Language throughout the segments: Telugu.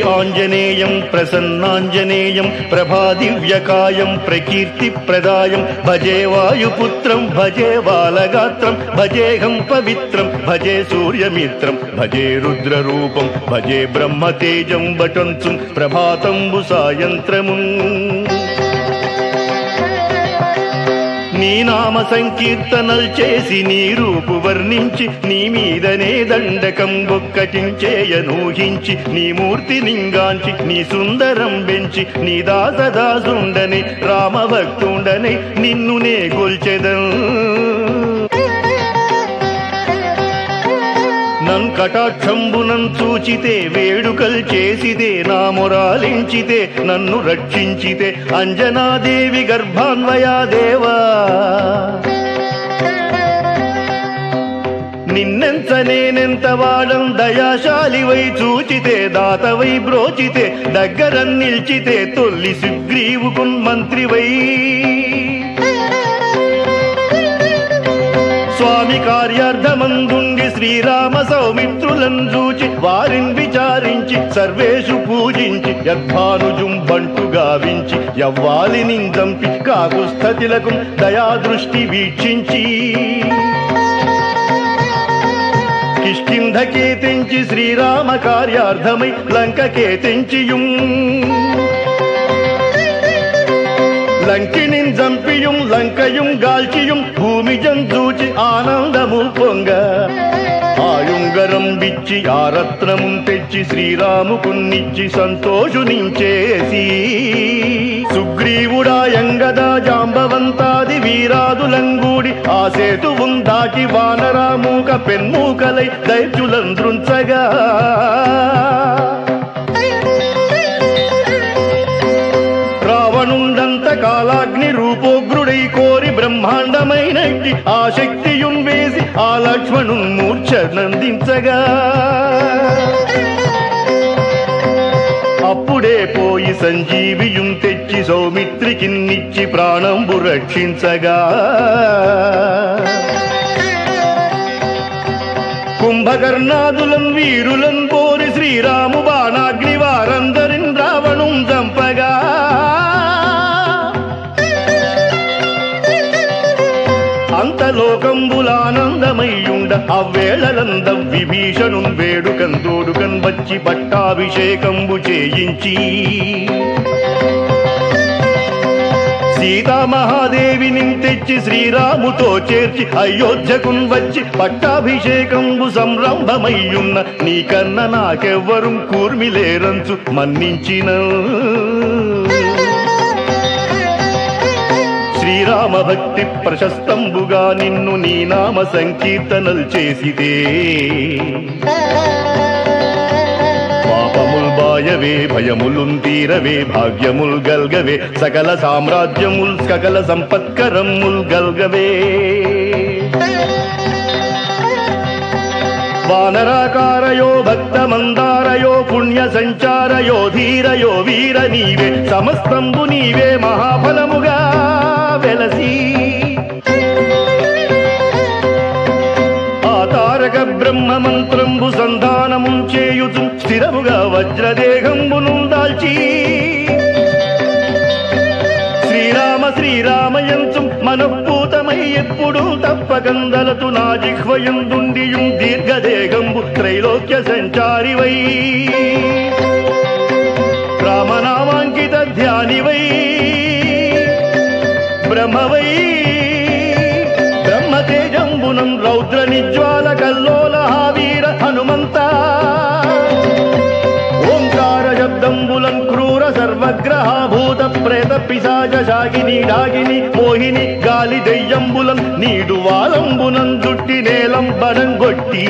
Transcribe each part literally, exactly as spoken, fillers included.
ఆంజనేయం ప్రసన్నాంజనేయం ప్రభాదివ్యకాయం ప్రకీర్తిప్రదాయం భజే వాయుపుత్రం భజే బాలగాత్రం భజేహం పవిత్రం భజే సూర్యమిత్రం భజే రుద్రరూపం భజే బ్రహ్మతేజం వటంచు ప్రభాతంబు సాయంత్రము నీ నామ సంకీర్తనల్ చేసి నీ రూపు వర్ణించి నీ మీదనే దండకం ఒక్కటించేయనూహించి నీ మూర్తి లింగాంచి నీ సుందరం బెంచి నీ దాసదాసుండని రామభక్తుండని నిన్ను నే గొల్చెదన్ నన్ కటాక్షంబునం చూచితే వేడుకల్ చేసితే నా మొరాలించితే నన్ను రక్షించితే అంజనాదేవి గర్భాన్వయా దేవా నిన్నెంత నేనెంత వాడం దయాశాలివై చూచితే దాతవై బ్రోచితే దగ్గర నిల్చితే తొల్లి సుగ్రీవుకున్ మంత్రివై స్వామి కార్యార్థమందుండి శ్రీరామ సౌమిత్రులను చూచి వారిని విచారించి సర్వేషు పూజించి యద్భానుజుం బంటు గావించి యవ్వాలిని దంపి కాకుస్థతిలకు దయాదృష్టి వీక్షించి కిష్కింధకే తెంచి శ్రీరామ కార్యార్థమై లంకకే తెంచియుం లంకిణిన్ జంపియుం లంకయుం గాల్చియుం భూమిజం చూచి ఆనందము పొంగ ఆయుంగరం బిచ్చి ఆ రత్నము తెచ్చి శ్రీరాముకున్నిచ్చి సంతోషునించేసి సుగ్రీవుడాయంగదా జాంబవంతాది వీరాదులంగూడి ఆ సేతువుం దాటి వానరామూక పెన్మూకలై దైత్యులంద్రుంచగా రావణుండంత కాలాగ్ని రూపోగ్రుడై కోరి బ్రహ్మాండమైనట్టి ఆ శక్తియుం వేసి ఆ లక్ష్మణున్ మూర్ఛ నందించగా అప్పుడే పోయి సంజీవియుం తెచ్చి సౌమిత్రికిన్నిచ్చి ప్రాణంబు రక్షించగా కుంభకర్ణాదులం వీరులం పోరి శ్రీరాము బాణాగ్ని వారందరిన్ రావణుం చంపగా అంతలోకంబులానందమయ్యుండ అవ్వేళలందం విభీషణున్ వేడుకన్ దోడుకన్ వచ్చి పట్టాభిషేకంబు చేయించి సీతామహాదేవిని తెచ్చి శ్రీరాముతో చేర్చి అయోధ్యకున్ వచ్చి పట్టాభిషేకంబు సంరంభమయ్యున్న నీకన్న నాకెవ్వరు కూర్మిలేరంచు మన్నించిన శ్రీరామ భక్తి ప్రశస్తంబుగా నిన్ను నీ నామ సంకీర్తనల్ చేసిదే పాపముల్ బాయవే భయములున్ తీరవే భాగ్యముల్ గల్గవే సకల సామ్రాజ్యముల్ సకల సంపత్కరముల్ గల్గవే వానరాకారయో భక్తమందారయో పుణ్య సంచారయో ధీరయో వీర నీవే సమస్తంబు నీవే మహాఫలముగా వెలసి ఆ తారక బ్రహ్మ మంత్రంబు సంధానము చేయుచు స్థిరముగా వజ్రదేహంబును దాల్చి శ్రీరామ శ్రీరామయంచు మనఃపూతమై ఎప్పుడు తప్పకందలతు నా జిహ్వయందుండియుం దీర్ఘదేహంబు త్రైలోక్య సంచారివై రామనామాంకిత ధ్యానివై బ్రహ్మవై బ్రహ్మతేజంబునం రౌద్ర నిజ్వాల కల్లోల వీర హనుమంత ఓంకార శబ్దంబులం క్రూర సర్వగ్రహ భూత ప్రేత పిశాచ శాకిని డాకిని మోహిని గాలి దెయ్యంబులం నీడు వాలంబునం దుట్టి నేలం బడంగొట్టి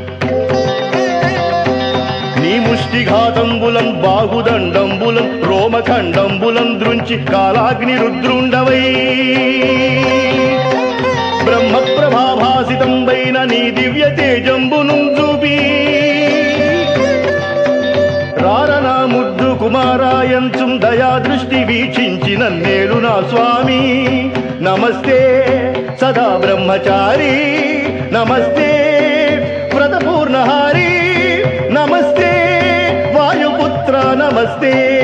నీ ముష్టిఘాతంబులం బాహుదండంబులం రోమఖండంబులం దృంచి కాలాగ్ని రుద్రుండవై బ్రహ్మ ప్రభాభాసితంబైన నీ దివ్య తేజంబును చూపి రారనా ముద్దు కుమారాయంచుం దయా దృష్టి వీక్షించిన నేలు నా స్వామి నమస్తే సదా బ్రహ్మచారి నమస్తే వ్రతపూర్ణహారి నమస్తే వాయుపుత్ర నమస్తే